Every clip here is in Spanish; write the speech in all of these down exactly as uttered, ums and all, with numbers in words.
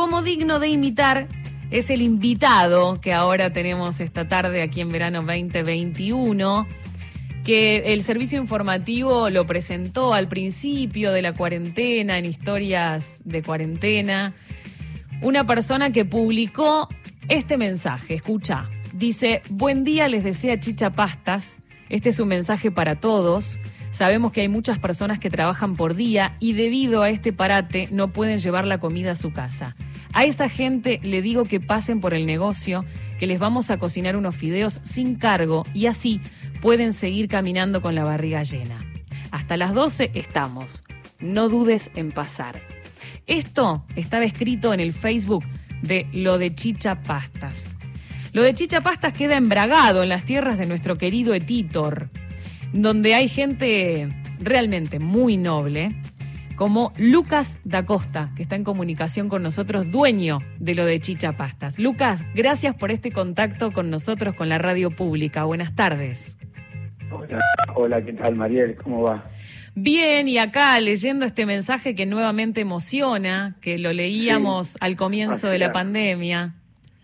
como digno de imitar es el invitado que ahora tenemos esta tarde aquí en Verano veinte veintiuno, que el servicio informativo lo presentó al principio de la cuarentena, en Historias de Cuarentena. Una persona que publicó este mensaje, escucha, dice: buen día, les desea Chicha Pastas. Este es un mensaje para todos. Sabemos que hay muchas personas que trabajan por día y debido a este parate no pueden llevar la comida a su casa. A esa gente le digo que pasen por el negocio, que les vamos a cocinar unos fideos sin cargo y así pueden seguir caminando con la barriga llena. Hasta las doce estamos. No dudes en pasar. Esto estaba escrito en el Facebook de Lo de Chicha Pastas. Lo de Chicha Pastas queda embragado en las tierras de nuestro querido Etitor, donde hay gente realmente muy noble, como Lucas da Costa, que está en comunicación con nosotros, dueño de Lo de Chicha Pastas. Lucas, gracias por este contacto con nosotros, con la radio pública. Buenas tardes. Hola, hola, ¿qué tal, Mariel? ¿Cómo va? Bien, y acá leyendo este mensaje que nuevamente emociona, que lo leíamos sí, al comienzo de la pandemia.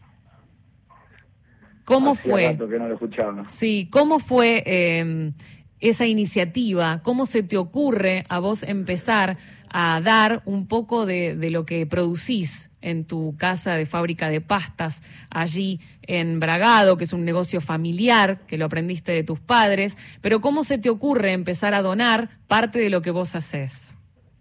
¿Cómo Hacía fue? rato que no lo escuchaba. Sí, ¿cómo fue eh, esa iniciativa? ¿Cómo se te ocurre a vos empezar a dar un poco de, de lo que producís en tu casa de fábrica de pastas allí en Bragado, que es un negocio familiar, que lo aprendiste de tus padres? Pero ¿cómo se te ocurre empezar a donar parte de lo que vos hacés?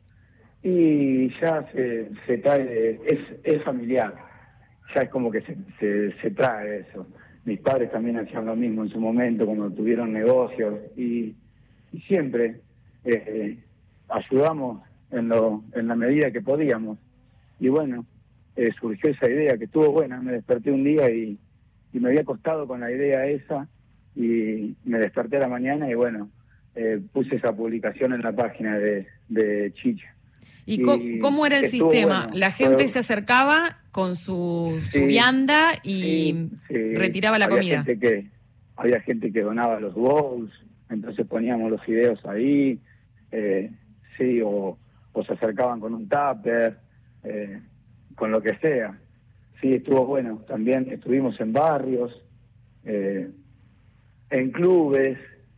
Y ya se, se trae, es, es familiar, ya es como que se, se, se trae eso. Mis padres también hacían lo mismo en su momento cuando tuvieron negocios y, y siempre eh, ayudamos en, lo, en la medida que podíamos. Y bueno, eh, surgió esa idea que estuvo buena. Me desperté un día y, y me había acostado con la idea esa y me desperté a la mañana y bueno, eh, puse esa publicación en la página de, de Chicha. ¿Y, ¿Y cómo era el sistema? Bueno, ¿La gente pero... se acercaba con su, sí, su vianda y sí, sí. retiraba la había comida? Gente que, había gente que donaba los bowls, entonces poníamos los fideos ahí, eh, sí, o, o se acercaban con un tupper, eh, con lo que sea. Sí, estuvo bueno. También estuvimos en barrios, eh, en clubes,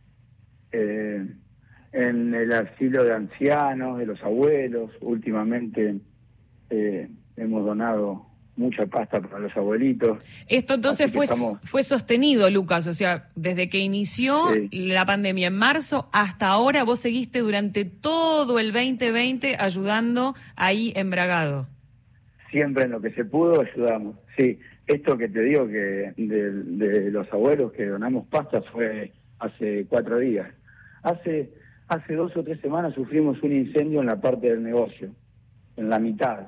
eh, en el asilo de ancianos, de los abuelos. Últimamente eh, hemos donado mucha pasta para los abuelitos. Esto entonces fue, estamos... fue sostenido, Lucas, o sea, desde que inició sí. la pandemia en marzo hasta ahora, vos seguiste durante todo el veinte veinte ayudando ahí en Bragado. Siempre en lo que se pudo ayudamos, sí. Esto que te digo que de, de los abuelos que donamos pastas fue hace cuatro días. Hace... Hace dos o tres semanas sufrimos un incendio en la parte del negocio, en la mitad.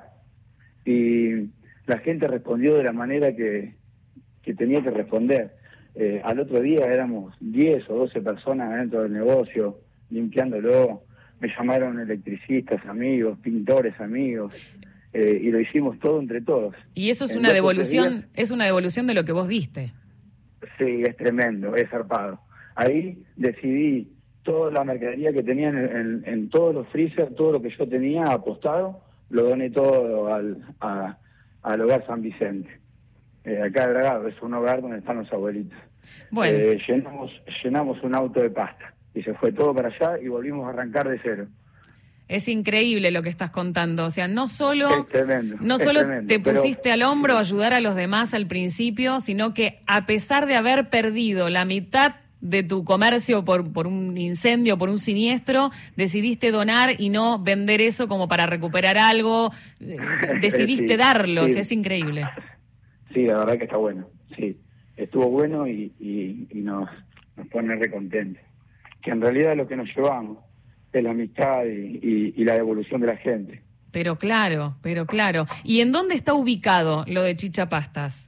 Y la gente respondió de la manera que, que tenía que responder. Eh, al otro día éramos diez o doce personas dentro del negocio, limpiándolo. Me llamaron electricistas, amigos, pintores, amigos. Eh, y lo hicimos todo entre todos. Y eso es una devolución, es una devolución de lo que vos diste. Sí, es tremendo, es zarpado. Ahí decidí toda la mercadería que tenía en, en, en todos los freezer, todo lo que yo tenía apostado, lo doné todo al, a, al Hogar San Vicente. Eh, acá de Bragado, es un hogar donde están los abuelitos. Bueno. Eh, llenamos, llenamos un auto de pasta y se fue todo para allá y volvimos a arrancar de cero. Es increíble lo que estás contando, o sea, no solo, es tremendo, no es solo tremendo, te pusiste pero... al hombro a ayudar a los demás al principio, sino que a pesar de haber perdido la mitad de tu comercio por, por un incendio, por un siniestro, decidiste donar y no vender eso como para recuperar algo, decidiste sí, darlo, sí. O sea, es increíble. Sí, la verdad que está bueno, sí, estuvo bueno y, y, y nos, nos pone recontentos. Que en realidad lo que nos llevamos es la amistad y, y, y la devolución de la gente. Pero claro, pero claro. ¿Y en dónde está ubicado lo de Chicha Pastas?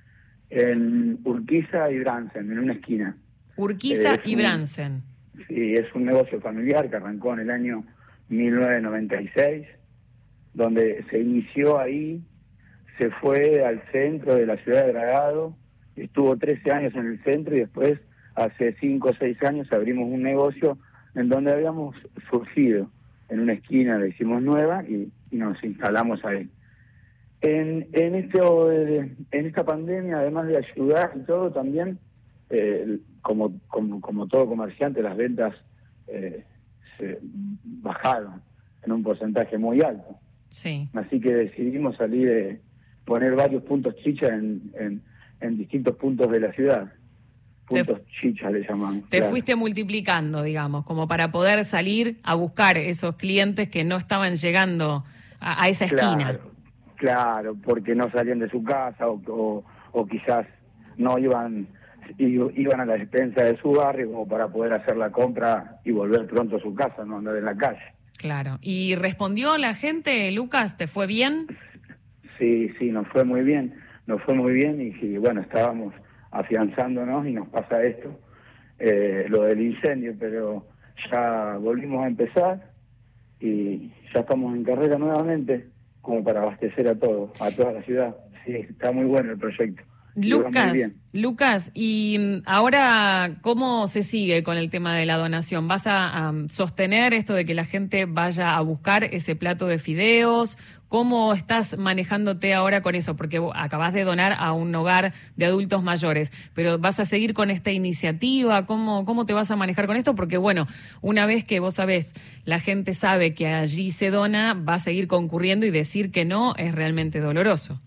En Urquiza y Bransen, en una esquina. Urquiza eh, y Bransen. Sí, es un negocio familiar que arrancó en el año mil novecientos noventa y seis, donde se inició ahí, se fue al centro de la ciudad de Bragado, estuvo trece años en el centro y después, hace cinco o seis años, abrimos un negocio en donde habíamos surgido. En una esquina la hicimos nueva y, y nos instalamos ahí. En, en, este, en esta pandemia, además de ayudar y todo, también, eh, como, como, como todo comerciante, las ventas eh, se bajaron en un porcentaje muy alto. Sí. Así que decidimos salir de poner varios puntos chicha en, en, en distintos puntos de la ciudad. Puntos te, chicha le llamamos. Te claro. fuiste multiplicando, digamos, como para poder salir a buscar esos clientes que no estaban llegando a, a esa claro. esquina. Claro, porque no salían de su casa o, o, o quizás no iban iban a la despensa de su barrio como para poder hacer la compra y volver pronto a su casa, no andar en la calle. Claro. ¿Y respondió la gente, Lucas? ¿Te fue bien? Sí, sí, nos fue muy bien, nos fue muy bien y, y bueno, estábamos afianzándonos y nos pasa esto, eh, lo del incendio, pero ya volvimos a empezar y ya estamos en carrera nuevamente, como para abastecer a todo, a toda la ciudad. Sí, está muy bueno el proyecto. Lucas, Lucas, y ahora, ¿cómo se sigue con el tema de la donación? ¿Vas a, a sostener esto de que la gente vaya a buscar ese plato de fideos? ¿Cómo estás manejándote ahora con eso? Porque acabás de donar a un hogar de adultos mayores, pero ¿vas a seguir con esta iniciativa? ¿Cómo, cómo te vas a manejar con esto? Porque, bueno, una vez que vos sabés, la gente sabe que allí se dona, va a seguir concurriendo y decir que no es realmente doloroso.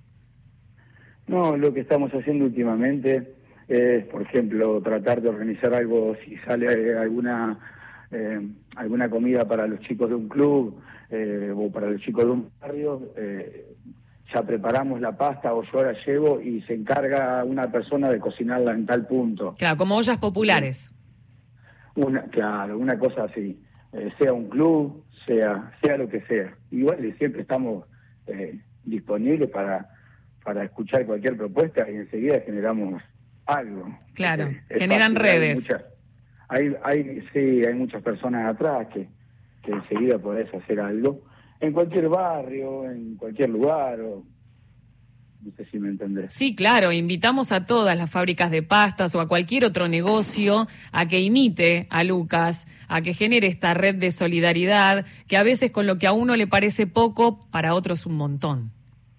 No, lo que estamos haciendo últimamente es, por ejemplo, tratar de organizar algo, si sale alguna eh, alguna comida para los chicos de un club eh, o para los chicos de un barrio, eh, ya preparamos la pasta o yo la llevo y se encarga una persona de cocinarla en tal punto. Claro, como ollas populares. Una, claro, una cosa así, eh, sea un club, sea sea lo que sea. Igual siempre estamos eh, disponibles para... para escuchar cualquier propuesta y enseguida generamos algo. Claro, es generan fácil, redes. Hay, muchas, hay, hay, sí, hay muchas personas atrás que, que enseguida podés hacer algo. En cualquier barrio, en cualquier lugar, o, no sé si me entendés. Sí, claro, invitamos a todas las fábricas de pastas o a cualquier otro negocio a que imite a Lucas, a que genere esta red de solidaridad, que a veces con lo que a uno le parece poco, para otros un montón.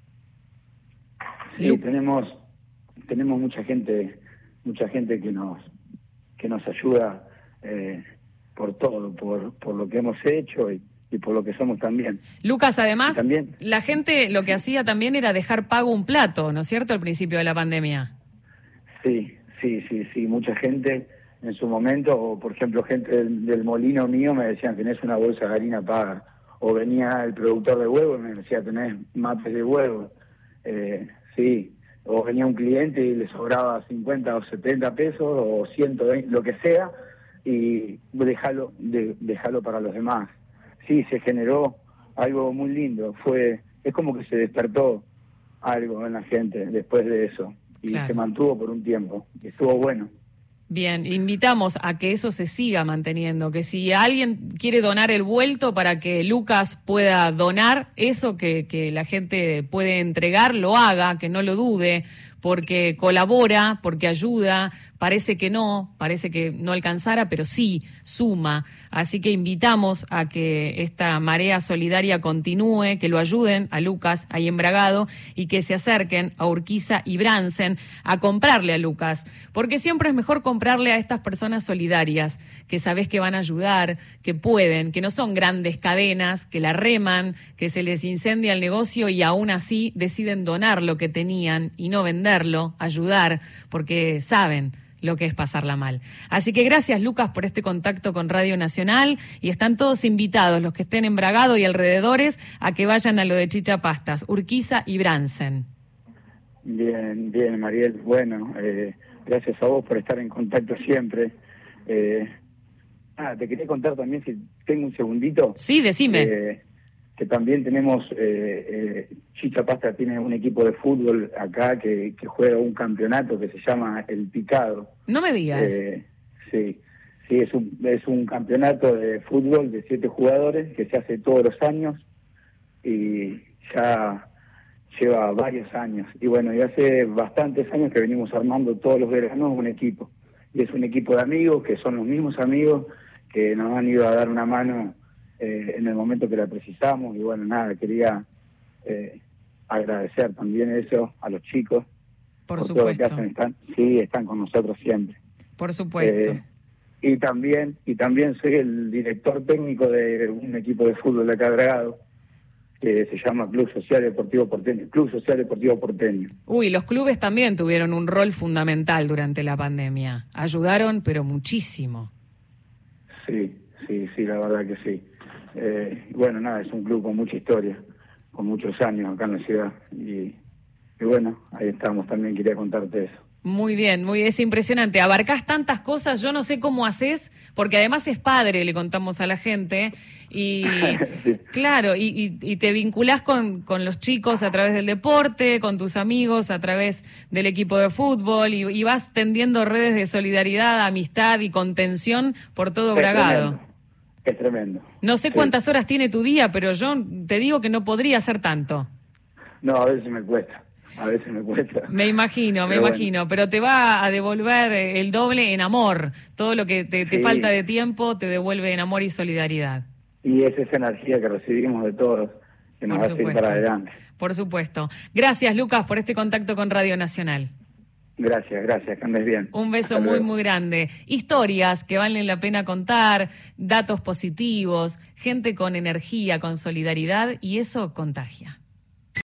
Sí, tenemos tenemos mucha gente mucha gente que nos que nos ayuda eh, por todo, por por lo que hemos hecho y, y por lo que somos también. Lucas, además, también, la gente lo que hacía también era dejar pago un plato, ¿no es cierto?, al principio de la pandemia. Sí, sí, sí, sí, mucha gente en su momento, o por ejemplo gente del, del molino mío me decían, tenés una bolsa de harina paga, o venía el productor de huevo y me decía, tenés mates de huevo. Eh, Sí, o venía un cliente y le sobraba cincuenta o setenta pesos o ciento veinte, lo que sea, y déjalo, de, déjalo para los demás. Sí, se generó algo muy lindo, fue es como que se despertó algo en la gente después de eso, y claro, se mantuvo por un tiempo, y estuvo bueno. Bien, invitamos a que eso se siga manteniendo, que si alguien quiere donar el vuelto para que Lucas pueda donar eso que, que la gente puede entregar, lo haga, que no lo dude, porque colabora, porque ayuda, parece que no, parece que no alcanzara, pero sí suma. Así que invitamos a que esta marea solidaria continúe, que lo ayuden a Lucas ahí en Bragado y que se acerquen a Urquiza y Bransen a comprarle a Lucas, porque siempre es mejor comprarle a estas personas solidarias, que sabés que van a ayudar, que pueden, que no son grandes cadenas, que la reman, que se les incendia el negocio y aún así deciden donar lo que tenían y no venderlo, ayudar, porque saben lo que es pasarla mal. Así que gracias, Lucas, por este contacto con Radio Nacional, y están todos invitados, los que estén en Bragado y alrededores, a que vayan a lo de Chicha Pastas, Urquiza y Bransen. Bien, bien, Mariel. Bueno, eh, gracias a vos por estar en contacto siempre. Eh, ah, te quería contar también, si tengo un segundito. Sí, decime. Eh, que también tenemos, eh, eh, Chicha Pasta tiene un equipo de fútbol acá que, que juega un campeonato que se llama El Picado. No me digas. Eh, sí, sí, es un, es un campeonato de fútbol de siete jugadores que se hace todos los años y ya lleva varios años. Y bueno, y hace bastantes años que venimos armando todos los veranos un equipo. Y es un equipo de amigos que son los mismos amigos que nos han ido a dar una mano Eh, en el momento que la precisamos. Y bueno, nada, quería eh, agradecer también eso a los chicos. Por, por supuesto. todo lo que hacen, están, sí, están con nosotros siempre. Por supuesto. Eh, y también y también soy el director técnico de un equipo de fútbol de acá de Bragado, que se llama Club Social Deportivo Porteño, Club Social Deportivo Porteño. Uy, los clubes también tuvieron un rol fundamental durante la pandemia. Ayudaron, pero muchísimo. Sí, sí, sí, la verdad que sí. Eh, bueno, nada, es un club con mucha historia, con muchos años acá en la ciudad. Y, y bueno, ahí estamos, también quería contarte eso. Muy bien, muy es impresionante. Abarcás tantas cosas, yo no sé cómo haces, porque además es padre, le contamos a la gente, y sí. Claro, y, y, y te vinculás con, con los chicos a través del deporte, con tus amigos a través del equipo de fútbol, y, y vas tendiendo redes de solidaridad, amistad y contención por todo es Bragado. Tremendo. Es tremendo. No sé sí. cuántas horas tiene tu día, pero yo te digo que no podría hacer tanto. No, a veces me cuesta. A veces me cuesta. Me imagino, me pero imagino, bueno. pero te va a devolver el doble en amor. Todo lo que te, te Sí. falta de tiempo te devuelve en amor y solidaridad. Y es esa energía que recibimos de todos que nos Por hace ir supuesto. para adelante. Por supuesto. Gracias, Lucas, por este contacto con Radio Nacional. Gracias, gracias, que andes bien. Un beso Hasta muy, luego. muy grande. Historias que valen la pena contar, datos positivos, gente con energía, con solidaridad, y eso contagia.